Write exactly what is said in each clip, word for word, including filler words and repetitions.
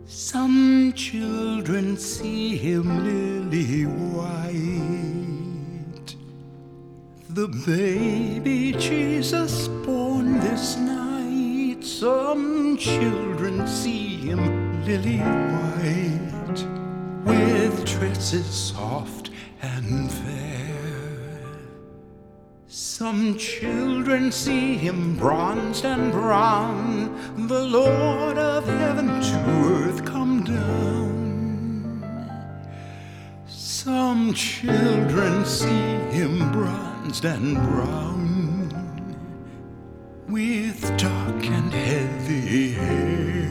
Some children see him lily white, the baby Jesus born this night. Some children see him lily white, with tresses soft and fair. Some children see him bronzed and brown, the Lord of heaven to earth come down. Some children see him bronzed and brown, with dark and heavy hair.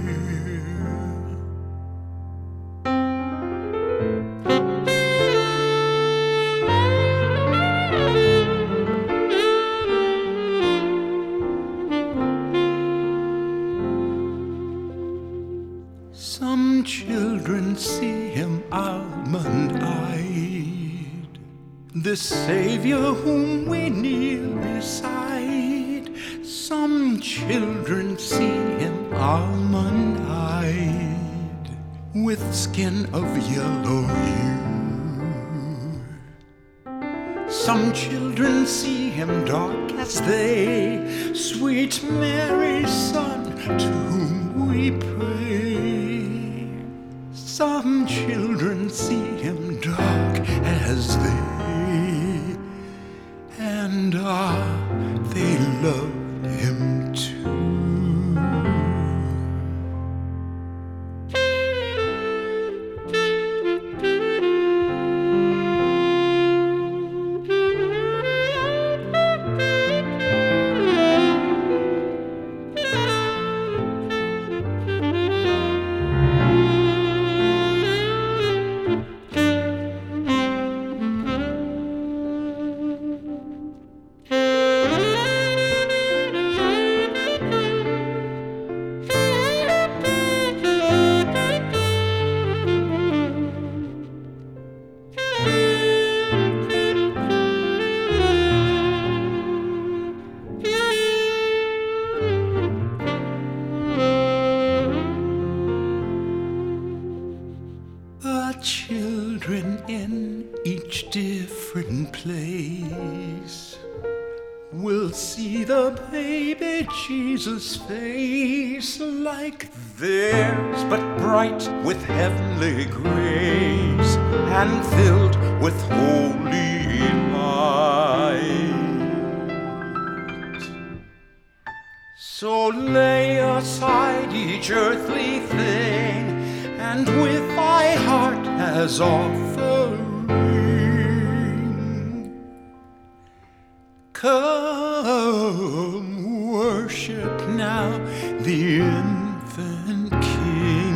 Some children see him almond-eyed, the Savior whom we kneel beside. Some children see him almond-eyed, with skin of yellow hue. Some children see him dark as they, sweet Mary's Son, to whom we pray. Some children see him dark as they, and ah, they love him too. Children in each different place will see the baby Jesus' face like theirs, but bright with heavenly grace and filled with holy light. So lay aside each earthly thing, and with thy heart as offering, come worship now the infant King.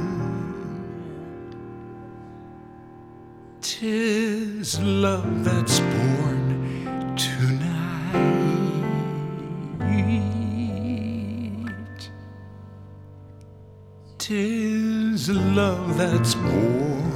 'Tis love that's born tonight. 'Tis love that's born